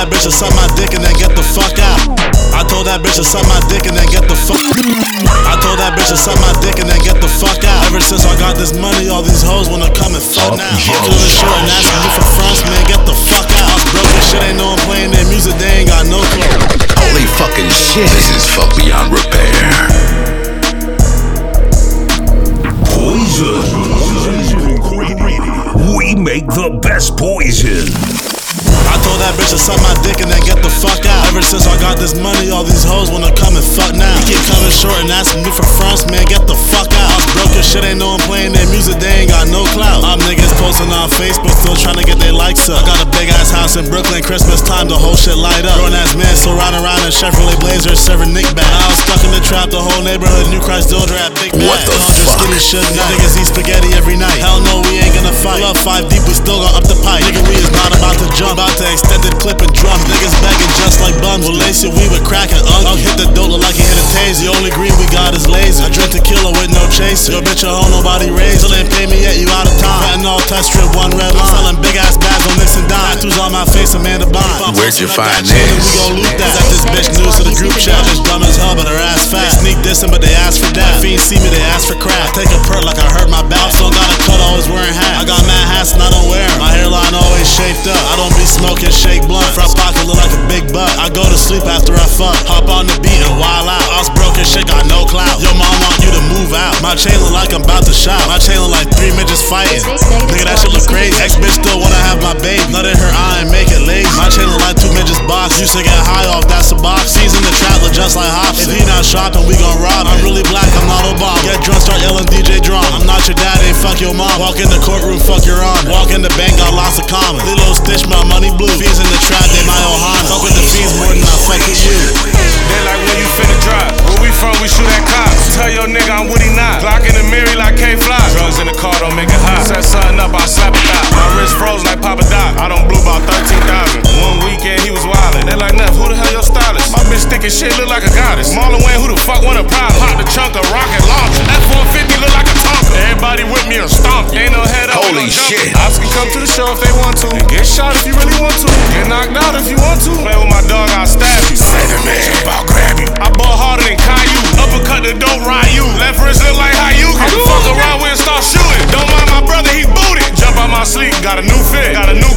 that bitch to suck my dick and then get the fuck out. I told that bitch to suck my dick and then get the fuck. I told that bitch to suck my dick and then get the fuck out. Ever since I got this money, all these hoes wanna come and fuck now. Fucking with short and asking me for fronts, man, get the fuck out. I was broke and shit, ain't no one playing their music, they ain't got no clue. Holy fucking shit. This is fuck beyond repair. Poison. We make the best poison. I told that bitch to suck my dick and then get the fuck out. Ever since I got this money, all these hoes wanna come and fuck now. You keep coming short and asking me for fronts, man, get the fuck out. I was broke as shit, ain't no one playing their music, they ain't got no clout. I'm niggas posting on Facebook, still trying to get their likes up. I got a big ass house in Brooklyn, Christmas time, the whole shit light up. Grown ass man still riding around in Chevrolet Blazer, serving Nick back. I was stuck in the trap, the whole neighborhood, New Christ Dilder at Big Mac. What the fuck? Skinny shit, niggas eat spaghetti every night. Hell no, we ain't gonna fight. Love 5 deep, we still gon' up the pipe. Nigga, we is not about to jump, about to extended clip and drum. Niggas begging just like bums. We'll lace it, we with crack and Ugg hit the dope, look like he hit a taser. The only green we got is lazy. I drink tequila with no chaser. Yo, bitch, a hoe, nobody raised. Still ain't pay me yet, you out of time. Fentanyl, test strip, one red line. Selling big ass bags on Nixon dime. Tattoos on my face, Amanda Bond. Where'd you find this? We gon' loot that. That this bitch news to the group chat. Just dumb as hell, but her ass fat. They sneak dissing, but they ask for that. Fiends see me, they ask for crap. I take a perk like I hurt my back. Still got a cut, always wearing hats. I got mad hats and I don't wear them. My hairline always shaped up. I don't be smoking shake blunt. Front pocket look like a big butt. I go to sleep after I fuck. Hop on the beat and wild out. I was broke and shit, got no clout. Yo, mom want you to move out. My chain look like I'm about to shout. My chain look like 3 midgets fighting. Nigga, that shit look crazy. Ex bitch still wanna have my baby. Nut in her eye and make it lazy. My chain look like 2 midgets box. Used to get high off, that's a box. Season the trap look just like Hopsin. If he not shopping, we gon' rob. I'm really black, I'm not Obama. Get drunk, start yelling DJ drum. I'm not your dad, ain't fuck your mom. Walk in the courtroom, fuck your honor. Walk in the bank, got lots of common. Lilo Stitch, my money blue. Fiends in the trap, they my Ohana. Fuck with the fiends more than I fuck with you. They like when you finna drop. Where we from, we shoot at cops. Tell your nigga I'm Woody not. Glock in the mirror like K-Fly. Drugs in the car don't make it hot. Set something up, I slap it out. My wrist froze like Papa Doc. I don't blew about 13,000. One weekend he was wildin'. They like, Neff, who the hell your stylist? My bitch thick as shit, look like a goddess. Marlon Wayne, who the fuck want a problem? Pop the chunk of rocket launcher. F-150 look like a Tonka. Everybody with me or stomp. Ain't no head up. Holy shit. Ops can come to the show if they want to. And get shot if you really want to. Get knocked out if you want to. Play with my dog, I'll stab you. Say the man, I'll grab you. I ball harder than Caillou. Uppercut the dope, Ryu. Left wrist look like how you can. Fuck around with and start shooting. Don't mind my brother, he booted. Jump out my sleep, got a new fit. Got a new